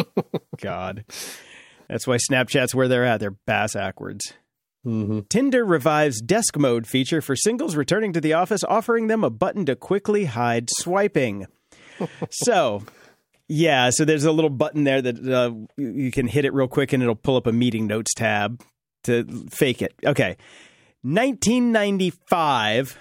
God, that's why Snapchat's where they're at. They're bass backwards. Mm-hmm. Tinder revives desk mode feature for singles returning to the office, offering them a button to quickly hide swiping. So. Yeah, so there's a little button there that uh, you can hit it real quick and it'll pull up a meeting notes tab to fake it. Okay. nineteen ninety-five,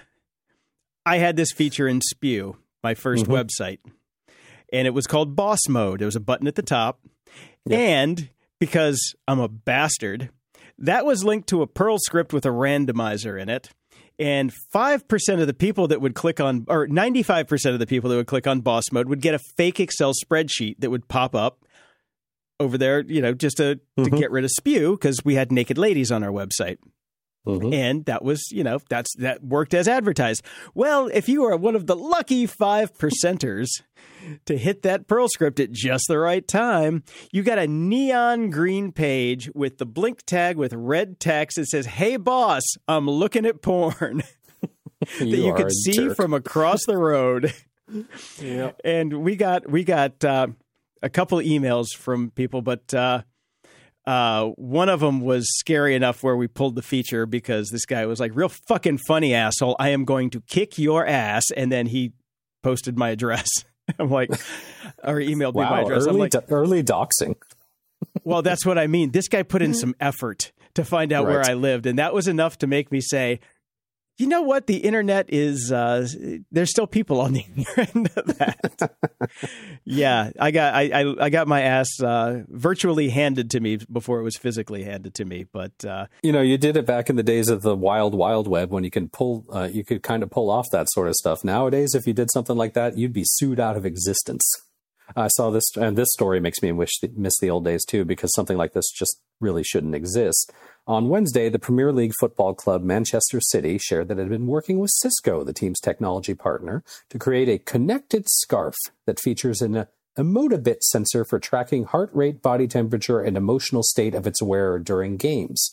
I had this feature in Spew, my first mm-hmm. website, and it was called Boss Mode. There was a button at the top, yep. and because I'm a bastard, that was linked to a Perl script with a randomizer in it. And five percent of the people that would click on, or ninety-five percent of the people that would click on Boss Mode would get a fake Excel spreadsheet that would pop up over there, you know, just to, mm-hmm. to get rid of Spew, because we had naked ladies on our website. Mm-hmm. And that was, you know, that's that worked as advertised. Well, if you are one of the lucky five percenters to hit that Perl script at just the right time, you got a neon green page with the blink tag with red text that says, "Hey, boss, I'm looking at porn." that you, you could see jerk. From across the road. Yep. And we got we got uh, a couple of emails from people, but uh, uh, one of them was scary enough where we pulled the feature because this guy was like, "Real fucking funny, asshole. I am going to kick your ass." And then he posted my address. I'm like, or emailed wow, me my address. Early, I'm like, do- early doxing. Well, that's what I mean. This guy put in some effort to find out right. where I lived. And that was enough to make me say, you know what? The internet is, uh, there's still people on the other end of that. yeah, I got I, I, I got my ass uh, virtually handed to me before it was physically handed to me. But, uh, you know, you did it back in the days of the wild, wild web when you can pull, uh, you could kind of pull off that sort of stuff. Nowadays, if you did something like that, you'd be sued out of existence. I saw this, and this story makes me wish miss the old days too, because something like this just really shouldn't exist. On Wednesday, the Premier League football club Manchester City shared that it had been working with Cisco, the team's technology partner, to create a connected scarf that features an Emotibit sensor for tracking heart rate, body temperature, and emotional state of its wearer during games.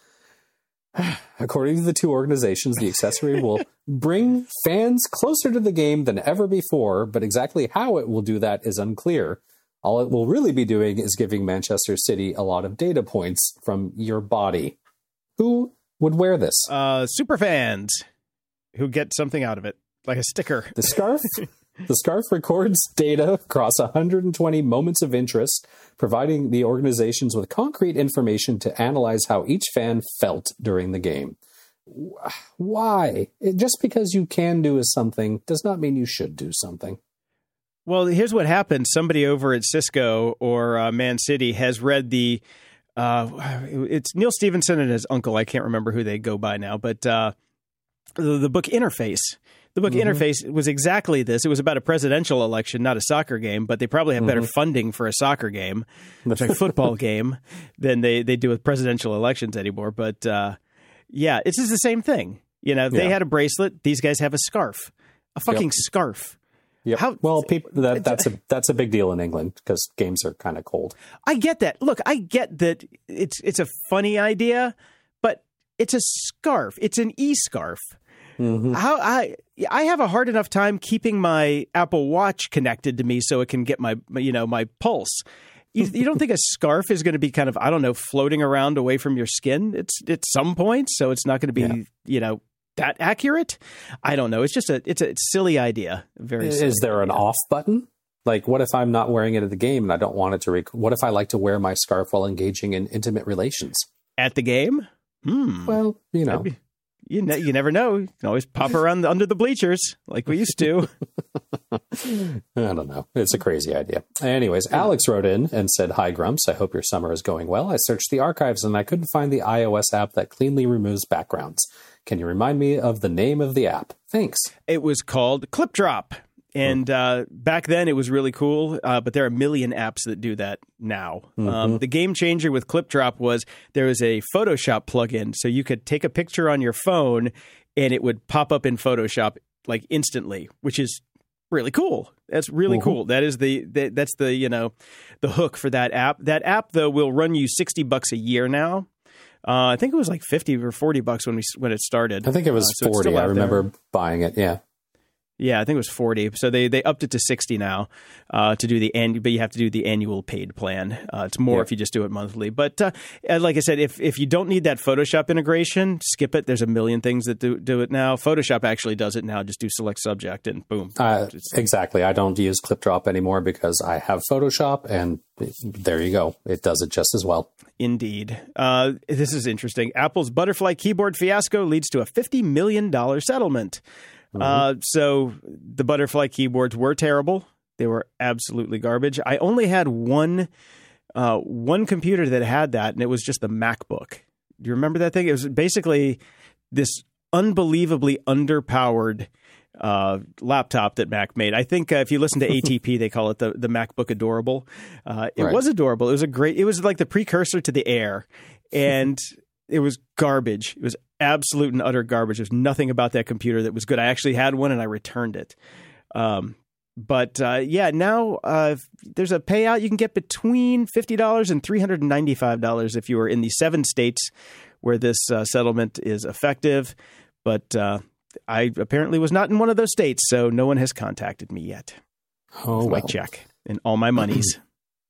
According to the two organizations, the accessory will bring fans closer to the game than ever before, but exactly how it will do that is unclear. All it will really be doing is giving Manchester City a lot of data points from your body. Who would wear this? Uh, super fans who get something out of it, like a sticker. The scarf The scarf records data across one hundred twenty moments of interest, providing the organizations with concrete information to analyze how each fan felt during the game. Why? Just because you can do something does not mean you should do something. Well, here's what happened. Somebody over at Cisco or uh, Man City has read the, uh, it's Neil Stevenson and his uncle. I can't remember who they go by now, but uh, the, the book Interface. The book mm-hmm. Interface was exactly this. It was about a presidential election, not a soccer game, but they probably have better mm-hmm. funding for a soccer game, it's like a football game, than they, they do with presidential elections anymore. But uh, yeah, it's just the same thing. You know, they yeah. had a bracelet. These guys have a scarf, a fucking yep. scarf. Yep. How, well, people, that, that's a that's a big deal in England because games are kind of cold. I get that. Look, I get that it's it's a funny idea, but it's a scarf. It's an e-scarf. Mm-hmm. How I I have a hard enough time keeping my Apple Watch connected to me so it can get my you know my pulse. You, you don't think a scarf is going to be kind of I don't know floating around away from your skin? It's at some point, so it's not going to be yeah. you know. that accurate? I don't know. It's just a it's a silly idea. Very. Silly Is there an idea. off button? Like, what if I'm not wearing it at the game and I don't want it to? Rec- what if I like to wear my scarf while engaging in intimate relations at the game? Hmm. Well, you know, be, you ne- you never know. You can always pop around the, under the bleachers like we used to. I don't know. It's a crazy idea. Anyways, Alex wrote in and said, "Hi, Grumps. I hope your summer is going well. I searched the archives and I couldn't find the iOS app that cleanly removes backgrounds. Can you remind me of the name of the app? Thanks." It was called ClipDrop. And uh, back then it was really cool, uh, but there are a million apps that do that now. Mm-hmm. Um, the game changer with ClipDrop was there was a Photoshop plugin. So you could take a picture on your phone and it would pop up in Photoshop like instantly, which is really cool. That's really mm-hmm. cool. That is the, the that's the, you know, the hook for that app. That app, though, will run you sixty bucks a year now. Uh, I think it was like fifty or forty bucks when we when it started. I think it was uh, so forty. I remember there. buying it. Yeah. Yeah, I think it was forty. So they, they upped it to sixty now uh, to do the annual, but you have to do the annual paid plan. Uh, it's more yep. if you just do it monthly. But uh, like I said, if if you don't need that Photoshop integration, skip it. There's a million things that do, do it now. Photoshop actually does it now. Just do select subject and boom. Uh, exactly. I don't use ClipDrop anymore because I have Photoshop, and there you go. It does it just as well. Indeed. Uh, this is interesting. Apple's butterfly keyboard fiasco leads to a fifty million dollars settlement. Mm-hmm. Uh, so the butterfly keyboards were terrible. They were absolutely garbage. I only had one, uh, one computer that had that, and it was just the MacBook. Do you remember that thing? It was basically this unbelievably underpowered uh, laptop that Mac made. I think uh, if you listen to A T P, they call it the, the MacBook Adorable. Uh, it right. was adorable. It was a great, it was like the precursor to the Air, and it was garbage. It was absolute and utter garbage. There's nothing about that computer that was good. I actually had one and I returned it. Um, but uh, yeah, now uh, there's a payout. You can get between fifty dollars and three hundred ninety-five dollars if you are in the seven states where this uh, settlement is effective. But uh, I apparently was not in one of those states, so no one has contacted me yet. Oh, my well. check and all my monies.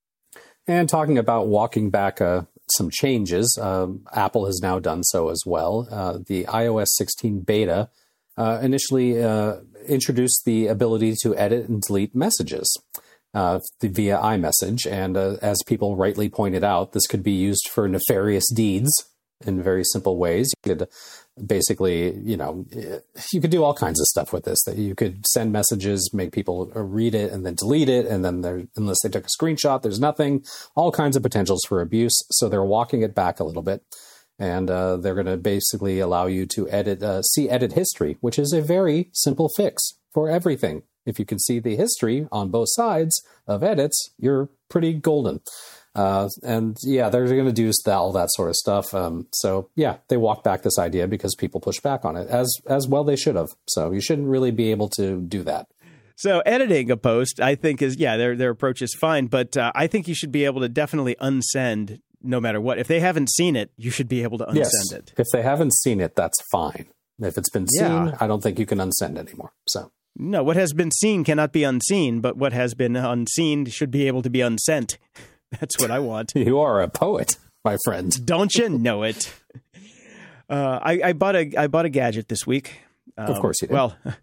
And talking about walking back a some changes. Um, Apple has now done so as well. Uh, the iOS sixteen beta uh, initially uh, introduced the ability to edit and delete messages uh, via iMessage. And uh, as people rightly pointed out, this could be used for nefarious deeds in very simple ways. You could basically, you know, you could do all kinds of stuff with this. That you could send messages, make people read it, and then delete it, and then there, unless they took a screenshot, there's nothing. All kinds of potentials for abuse. So they're walking it back a little bit, and uh, they're going to basically allow you to edit, uh, see edit history, which is a very simple fix for everything. If you can see the history on both sides of edits, you're pretty golden. Uh, and yeah, they're going to do all that sort of stuff. Um, so yeah, they walked back this idea because people pushed back on it, as as well they should have. So you shouldn't really be able to do that. So editing a post, I think is, yeah, their their approach is fine. But uh, I think you should be able to definitely unsend no matter what. If they haven't seen it, you should be able to unsend yes. it. If they haven't seen it, that's fine. If it's been seen, yeah. I don't think you can unsend anymore. So no, what has been seen cannot be unseen, but what has been unseen should be able to be unsent. That's what I want. You are a poet, my friend. Don't you know it? Uh, I, I bought a I bought a gadget this week. Um, of course you did. Well,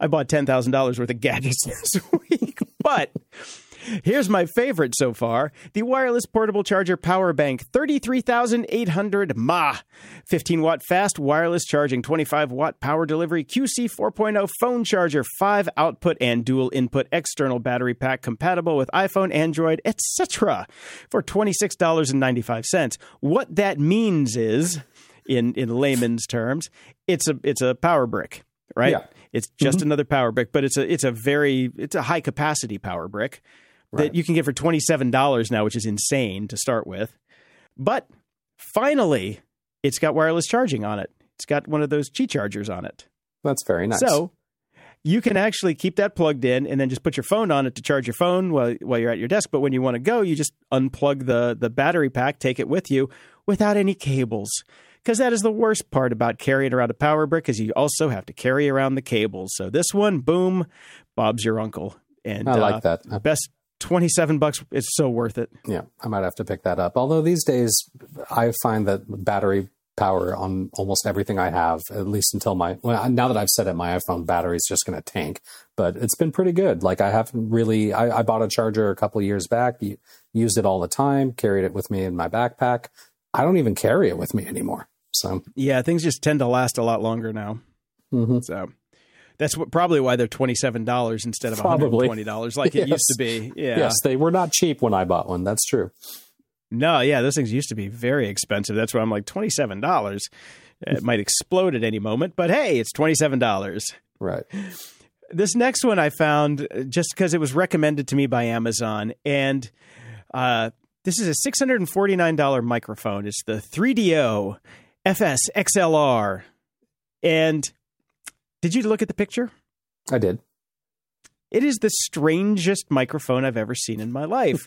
I bought ten thousand dollars worth of gadgets this week. But here's my favorite so far. The wireless portable charger power bank, thirty-three thousand eight hundred mAh. fifteen watt fast wireless charging, twenty-five watt power delivery, Q C four point oh phone charger, five output and dual input external battery pack compatible with iPhone, Android, et cetera for twenty-six dollars and ninety-five cents. What that means is, in, in layman's terms, it's a it's a power brick, right? Yeah. It's just mm-hmm. another power brick, but it's a it's a very it's a high capacity power brick that right. you can get for twenty-seven dollars now, which is insane to start with. But finally, it's got wireless charging on it. It's got one of those Qi chargers on it. That's very nice. So you can actually keep that plugged in and then just put your phone on it to charge your phone while while you're at your desk. But when you want to go, you just unplug the the battery pack, take it with you without any cables. Because that is the worst part about carrying around a power brick, is you also have to carry around the cables. So this one, boom, Bob's your uncle. And I like uh, that. Best twenty-seven bucks. It's so worth it. Yeah, I might have to pick that up. Although these days, I find that battery power on almost everything I have, at least until my, well, now that I've said it, my iPhone battery is just going to tank. But it's been pretty good. Like I haven't really, I, I bought a charger a couple of years back, used it all the time, carried it with me in my backpack. I don't even carry it with me anymore. So yeah, things just tend to last a lot longer now. Mm-hmm. So that's what, probably why they're twenty-seven dollars instead of probably. one hundred twenty dollars like it yes. used to be. Yeah. Yes, they were not cheap when I bought one. That's true. No, yeah, those things used to be very expensive. That's why I'm like, twenty-seven dollars. It might explode at any moment, but hey, it's twenty-seven dollars. Right. This next one I found just because it was recommended to me by Amazon, and uh, this is a six hundred forty-nine dollars microphone. It's the three D O F S X L R. And did you look at the picture? I did. It is the strangest microphone I've ever seen in my life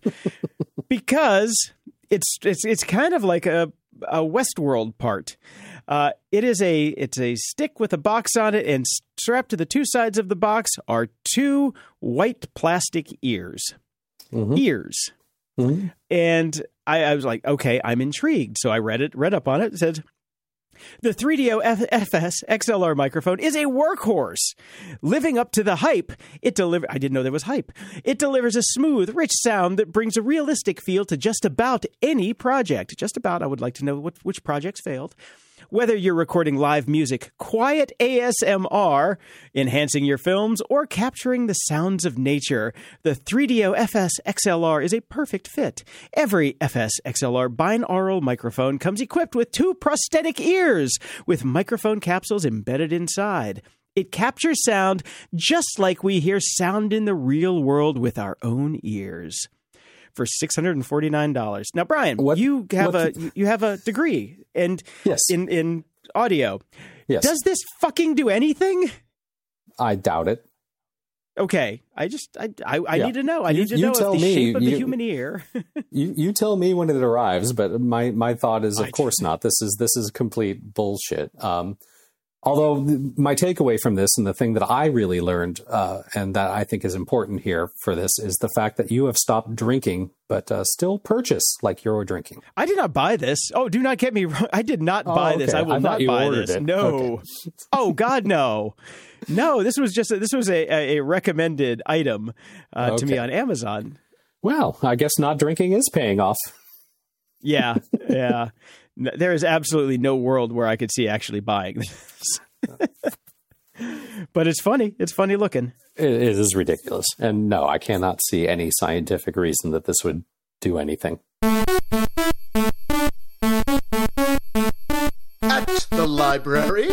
because it's it's it's kind of like a, a Westworld part. Uh, it is a it's a stick with a box on it, and strapped to the two sides of the box are two white plastic ears. Mm-hmm. Ears. Mm-hmm. And I, I was like, okay, I'm intrigued. So I read it, read up on it. It said, the three D O F S X L R microphone is a workhorse. Living up to the hype, it delivers... I didn't know there was hype. It delivers a smooth, rich sound that brings a realistic feel to just about any project. Just about, I would like to know what, which projects failed. Whether you're recording live music, quiet A S M R, enhancing your films, or capturing the sounds of nature, the three D O F S X L R is a perfect fit. Every F S X L R binaural microphone comes equipped with two prosthetic ears with microphone capsules embedded inside. It captures sound just like we hear sound in the real world with our own ears. For six hundred forty-nine dollars. Now, Brian, what, you have a the... you have a degree in yes. in in audio. Yes. Does this fucking do anything? I doubt it. Okay, I just I I, I yeah. need to know. I you, need to know if the me, shape of you, the human ear. you you tell me when it arrives, but my my thought is, of I course not. This is this is complete bullshit. Um, Although my takeaway from this, and the thing that I really learned, uh, and that I think is important here for this, is the fact that you have stopped drinking, but uh, still purchase like you're drinking. I did not buy this. Oh, do not get me wrong. I did not buy oh, okay. this. I will I not buy this. It. No. Okay. Oh, God, no. No, this was just a, this was a, a recommended item uh, okay. to me on Amazon. Well, I guess not drinking is paying off. Yeah, yeah. There is absolutely no world where I could see actually buying this. But it's funny. It's funny looking. It, it is ridiculous. And no, I cannot see any scientific reason that this would do anything. At the library.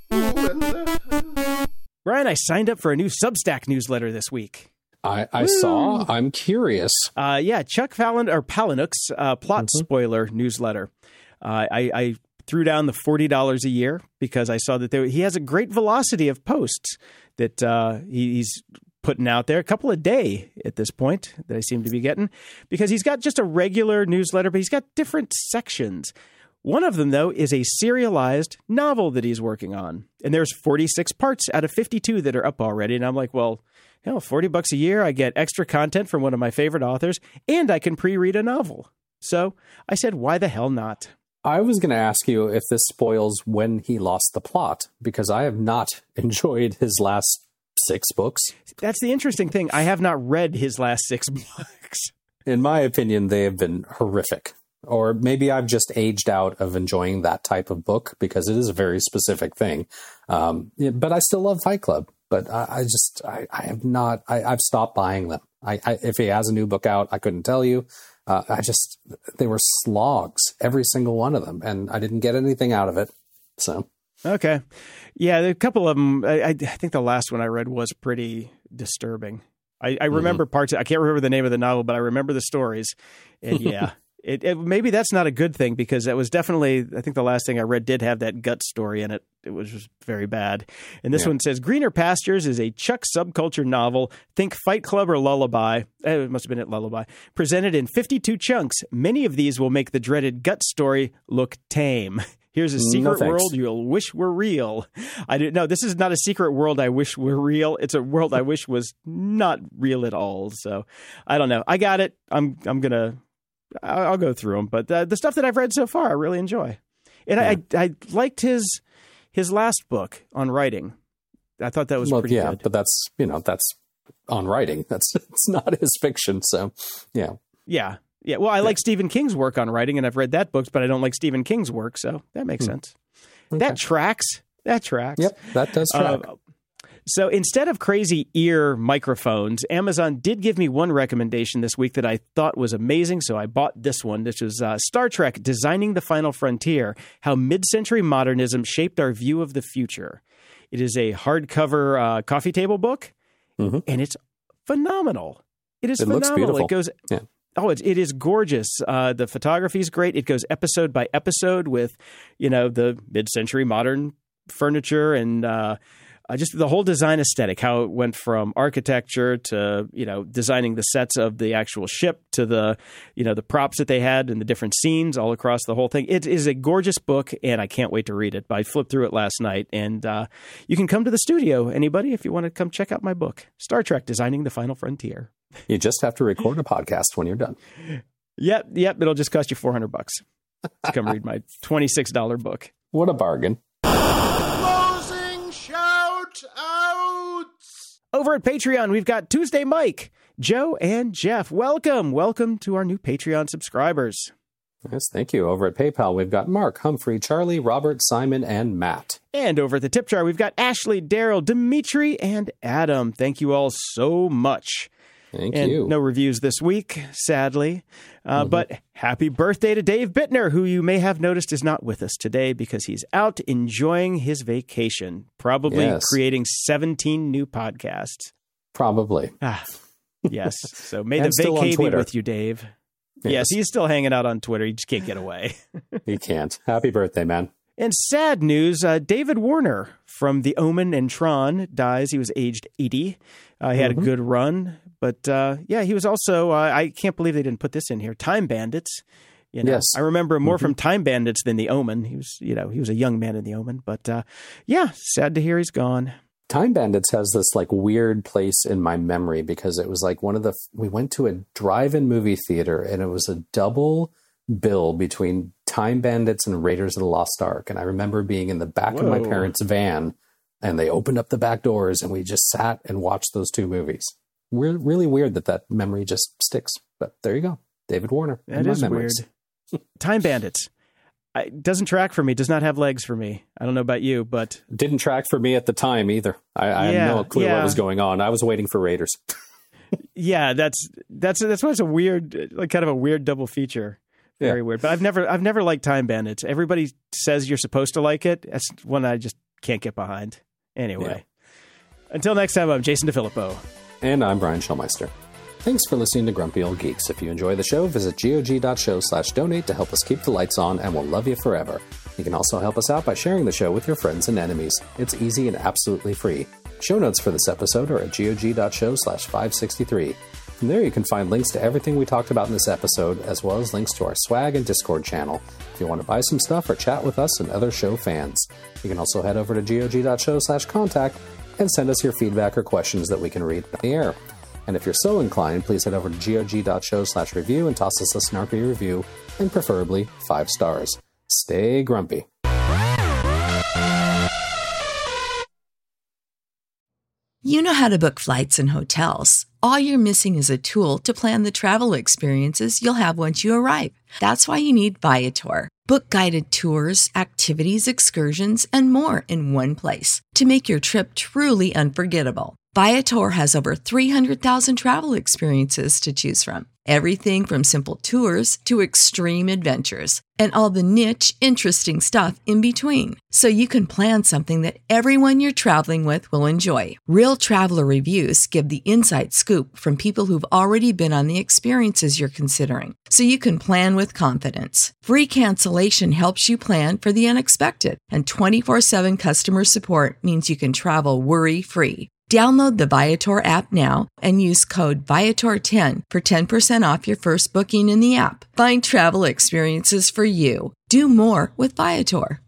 Brian, I signed up for a new Substack newsletter this week. I, I saw. I'm curious. Uh, yeah, Chuck Fallon or Palahniuk's uh, plot mm-hmm. spoiler newsletter. Uh, I, I threw down the forty dollars a year because I saw that there, he has a great velocity of posts that uh, he, he's putting out there, a couple a day at this point that I seem to be getting, because he's got just a regular newsletter, but he's got different sections. One of them, though, is a serialized novel that he's working on. And there's forty-six parts out of fifty-two that are up already. And I'm like, well, hell, forty bucks a year, I get extra content from one of my favorite authors, and I can pre-read a novel. So I said, why the hell not? I was going to ask you if this spoils when he lost the plot, because I have not enjoyed his last six books. That's the interesting thing. I have not read his last six books. In my opinion, they have been horrific. Or maybe I've just aged out of enjoying that type of book because it is a very specific thing. Um, yeah, but I still love Fight Club. But I, I just, I, I have not, I, I've stopped buying them. I, I, if he has a new book out, I couldn't tell you. Uh, I just, they were slogs, every single one of them. And I didn't get anything out of it. So. Okay. Yeah, a couple of them. I, I think the last one I read was pretty disturbing. I, I remember mm-hmm. parts. I can't remember the name of the novel, but I remember the stories. And yeah, it, it, maybe that's not a good thing because that was definitely, I think the last thing I read did have that gut story in it. It was just very bad. And this yeah. one says, Greener Pastures is a Chuck subculture novel. Think Fight Club or Lullaby. It must have been at Lullaby. Presented in fifty-two chunks. Many of these will make the dreaded gut story look tame. Here's a secret no, world you'll wish were real. I didn't know. This is not a secret world I wish were real. It's a world I wish was not real at all. So I don't know. I got it. I'm I'm gonna. I'll, I'll go through them. But the, the stuff that I've read so far, I really enjoy. And yeah. I I liked his his last book on writing. I thought that was well, pretty yeah, good. But that's you know that's on writing. That's it's not his fiction. So yeah. Yeah. Yeah, well, I like Stephen King's work on writing, and I've read that book, but I don't like Stephen King's work, so that makes hmm. sense. Okay. That tracks. That tracks. Yep, that does track. Uh, so instead of crazy ear microphones, Amazon did give me one recommendation this week that I thought was amazing, so I bought this one. This was uh, Star Trek, Designing the Final Frontier, How Mid-Century Modernism Shaped Our View of the Future. It is a hardcover uh, coffee table book, mm-hmm. and it's phenomenal. It is it phenomenal. Looks beautiful. It goes... Yeah. Oh, it, it is gorgeous. Uh, the photography is great. It goes episode by episode with, you know, the mid-century modern furniture and uh, uh, just the whole design aesthetic, how it went from architecture to, you know, designing the sets of the actual ship to the, you know, the props that they had and the different scenes all across the whole thing. It is a gorgeous book, and I can't wait to read it. I flipped through it last night, and uh, you can come to the studio, anybody, if you want to come check out my book, Star Trek, Designing the Final Frontier. You just have to record a podcast when you're done. Yep, yep. It'll just cost you four hundred bucks to come read my twenty-six dollars book. What a bargain. Closing shout outs. Over at Patreon, we've got Tuesday Mike, Joe, and Jeff. Welcome. Welcome to our new Patreon subscribers. Yes, thank you. Over at PayPal, we've got Mark, Humphrey, Charlie, Robert, Simon, and Matt. And over at the tip jar, we've got Ashley, Daryl, Dimitri, and Adam. Thank you all so much. Thank and you. No reviews this week, sadly. Uh, mm-hmm. But happy birthday to Dave Bittner, who you may have noticed is not with us today because he's out enjoying his vacation, probably yes. creating seventeen new podcasts. Probably. Ah, yes. So may the vacay be with you, Dave. Yes. yes, he's still hanging out on Twitter. He just can't get away. He can't. Happy birthday, man. And sad news, uh, David Warner from The Omen and Tron dies. He was aged eighty. Uh, he had mm-hmm. a good run. But, uh, yeah, he was also, uh, I can't believe they didn't put this in here, Time Bandits. You know, yes. I remember more mm-hmm. from Time Bandits than The Omen. He was, you know, he was a young man in The Omen. But, uh, yeah, sad to hear he's gone. Time Bandits has this, like, weird place in my memory because it was, like, one of the, we went to a drive-in movie theater, and it was a double bill between Time Bandits and Raiders of the Lost Ark. And I remember being in the back Whoa. of my parents' van, and they opened up the back doors, and we just sat and watched those two movies. We're really weird that that memory just sticks. But there you go. David Warner. That is memories. Weird. Time Bandits. I, doesn't track for me. Does not have legs for me. I don't know about you, but... Didn't track for me at the time either. I, I yeah, had no clue yeah. what was going on. I was waiting for Raiders. yeah, that's that's that's why it's a weird, like kind of a weird double feature. Very yeah. weird. But I've never I've never liked Time Bandits. Everybody says you're supposed to like it. That's one I just can't get behind. Anyway. Yeah. Until next time, I'm Jason DeFilippo. And I'm Brian Schulmeister. Thanks for listening to Grumpy Old Geeks. If you enjoy the show, visit gog.show slash donate to help us keep the lights on, and we'll love you forever. You can also help us out by sharing the show with your friends and enemies. It's easy and absolutely free. Show notes for this episode are at gog.show slash 563. From there, you can find links to everything we talked about in this episode, as well as links to our swag and Discord channel. If you want to buy some stuff or chat with us and other show fans, you can also head over to gog.show slash contact and send us your feedback or questions that we can read on the air. And if you're so inclined, please head over to gog.show slash review and toss us a snarky review, and preferably five stars. Stay grumpy. You know how to book flights and hotels. All you're missing is a tool to plan the travel experiences you'll have once you arrive. That's why you need Viator. Book guided tours, activities, excursions, and more in one place to make your trip truly unforgettable. Viator has over three hundred thousand travel experiences to choose from. Everything from simple tours to extreme adventures and all the niche, interesting stuff in between. So you can plan something that everyone you're traveling with will enjoy. Real traveler reviews give the inside scoop from people who've already been on the experiences you're considering. So you can plan with confidence. Free cancellation helps you plan for the unexpected. And twenty-four seven customer support means you can travel worry-free. Download the Viator app now and use code Viator ten for ten percent off your first booking in the app. Find travel experiences for you. Do more with Viator.